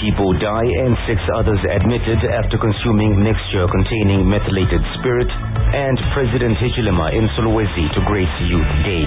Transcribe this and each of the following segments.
people die and 6 others admitted after consuming mixture containing methylated spirit, and President Hichilema in Solwezi to grace Youth Day.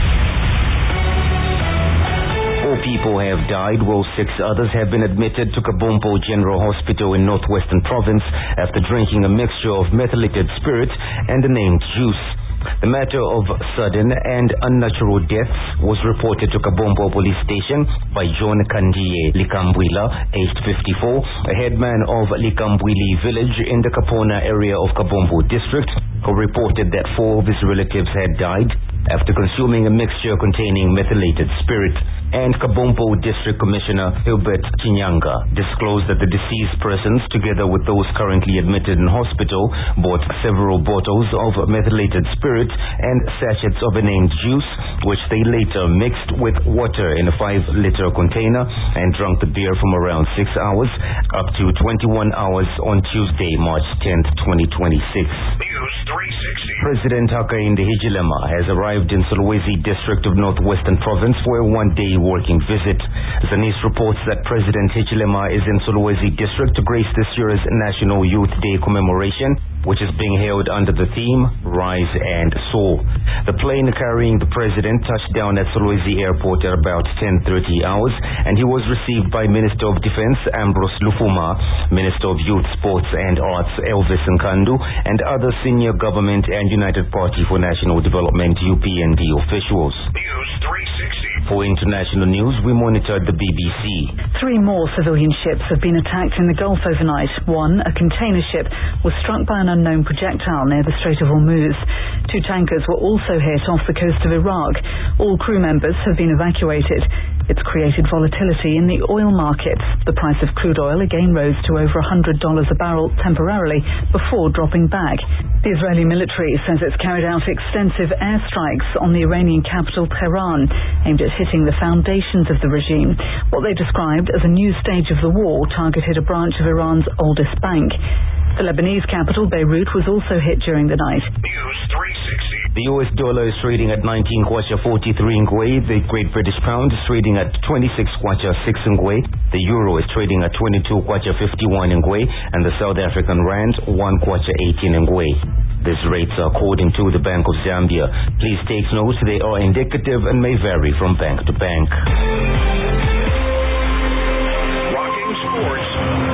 4 people have died while 6 others have been admitted to Kabompo General Hospital in Northwestern Province after drinking a mixture of methylated spirit and the named juice. The matter of sudden and unnatural deaths was reported to Kabompo Police Station by John Kandiye Likambwila, aged 54, a headman of Likambwili village in the Kapona area of Kabompo district, who reported that 4 of his relatives had died after consuming a mixture containing methylated spirit. And Kabompo District Commissioner Hilbert Chinyanga disclosed that the deceased persons, together with those currently admitted in hospital, bought several bottles of methylated spirit and sachets of a named juice, which they later mixed with water in a 5-liter container and drank the beer from around 6 hours up to 21 hours on Tuesday, March 10th, 2026. News 360. President Hakainde Hichilema has arrived in Solwezi District of Northwestern Province for a 1-day working visit. Zanis reports that President Hichilema is in Solwezi District to grace this year's National Youth Day commemoration, which is being held under the theme Rise and Soar. The plane carrying the president touched down at Solwezi Airport at about 10:30 hours, and he was received by Minister of Defense Ambrose Lufuma, Minister of Youth, Sports and Arts Elvis Nkandu, and other senior government and United Party for National Development UPND officials. News 360. For international news, we monitored the BBC. 3 more civilian ships have been attacked in the Gulf overnight. One, a container ship, was struck by an unknown projectile near the Strait of Hormuz. 2 tankers were also hit off the coast of Iraq. All crew members have been evacuated. It's created volatility in the oil markets. The price of crude oil again rose to over $100 a barrel temporarily before dropping back. The Israeli military says it's carried out extensive airstrikes on the Iranian capital Tehran, aimed at hitting the foundations of the regime. What they described as a new stage of the war targeted a branch of Iran's oldest bank. The Lebanese capital, Beirut, was also hit during the night. News 360. The US dollar is trading at 19 kwacha 43 ngwe. The Great British Pound is trading at 26 kwacha 6 ngwe. The euro is trading at 22 kwacha 51 ngwe. And the South African rand 1 kwacha 18 ngwe. These rates are according to the Bank of Zambia. Please take note, they are indicative and may vary from bank to bank. Rocking sports.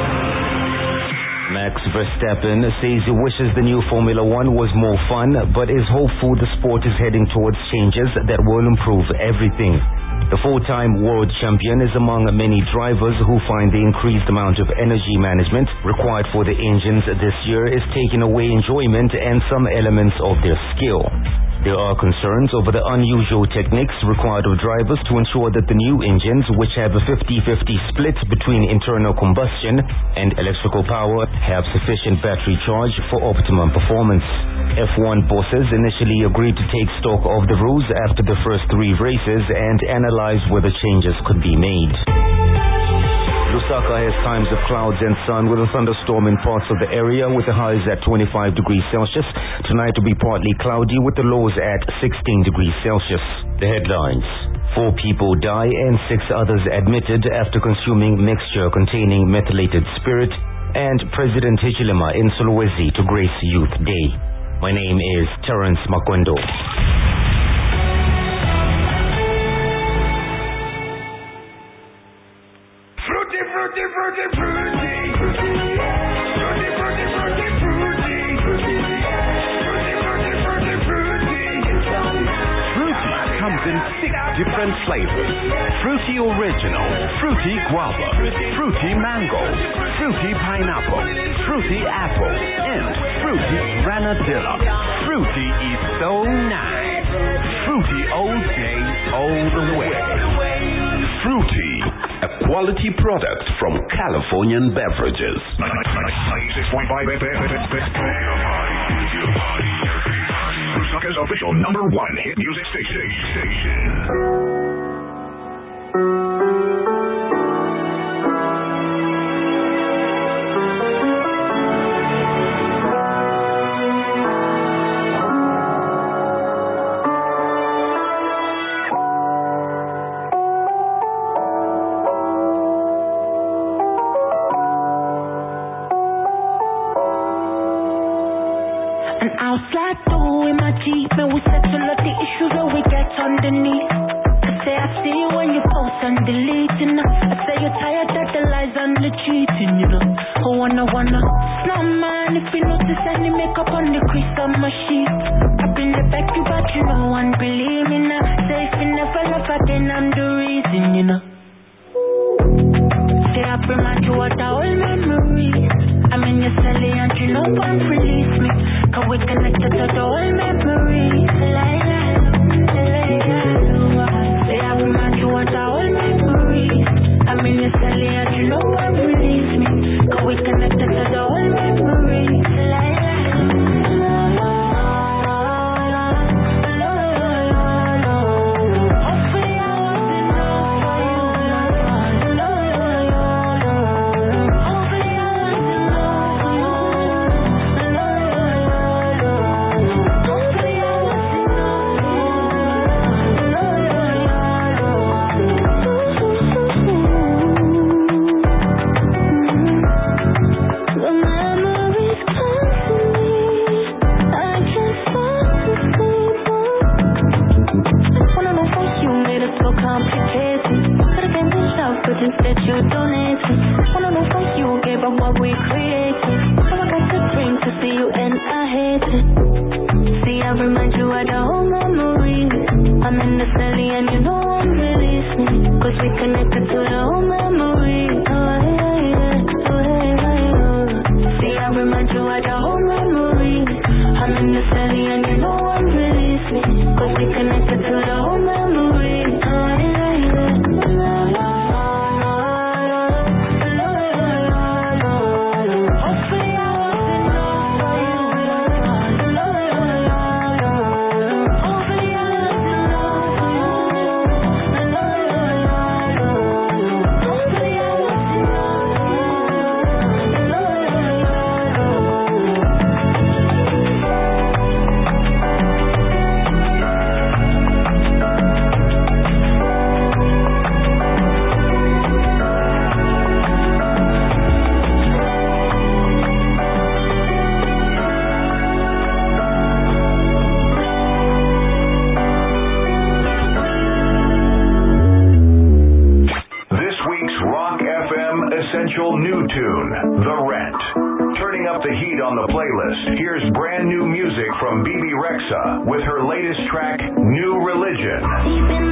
Max Verstappen says he wishes the new Formula One was more fun, but is hopeful the sport is heading towards changes that will improve everything. The 4-time world champion is among many drivers who find the increased amount of energy management required for the engines this year is taking away enjoyment and some elements of their skill. There are concerns over the unusual techniques required of drivers to ensure that the new engines, which have a 50-50 split between internal combustion and electrical power, have sufficient battery charge for optimum performance. F1 bosses initially agreed to take stock of the rules after the first 3 races and analyze whether changes could be made. Lusaka has times of clouds and sun with a thunderstorm in parts of the area with the highs at 25 degrees Celsius. Tonight will be partly cloudy with the lows at 16 degrees Celsius. The headlines. 4 people die and 6 others admitted after consuming mixture containing methylated spirit, and President Hichilema in Solwezi to grace Youth Day. My name is Terence Makwendo. Different flavors. Fruity Original, Fruity Guava, Fruity Mango, Fruity Pineapple, Fruity Apple, and Fruity Granadilla. Fruity is so nice. Fruity all day, all the way. Fruity, a quality product from Californian Beverages. 96.5 Lusaka's official #1 hit music station. slide through in my Jeep and we settle up the issues that we get underneath. I say I see you when you post and delete, you know. I say you're tired of the lies and the cheating, you know. Oh, wanna, it's not mine if you notice any makeup on the crease of my sheet. I bring the back you back, you know, and believe me now. Say if you never love again, I'm the reason, you know. Say I remind you of the old memories. I'm in your celly and you know won't release me. Cause we connected to the old memories. Say I remind you of the old memories. I'm in your celly and you know won't release me. Cause we connected to the old memories. Instead you donated. Wanna know for you gave up what we created. So I got to drink to see you and I hate it. See I remind you of the whole memories. I'm in the celly and you know I'm releasing. Cause we connected to the whole memories. Oh yeah, yeah, oh yeah. See I remind you of the whole memories. I'm in the celly and you know I'm releasing. Cause we connected to the whole memories. Oh yeah, yeah. New tune, The Rent. Turning up the heat on the playlist, here's brand new music from BB Rexa with her latest track, New Religion.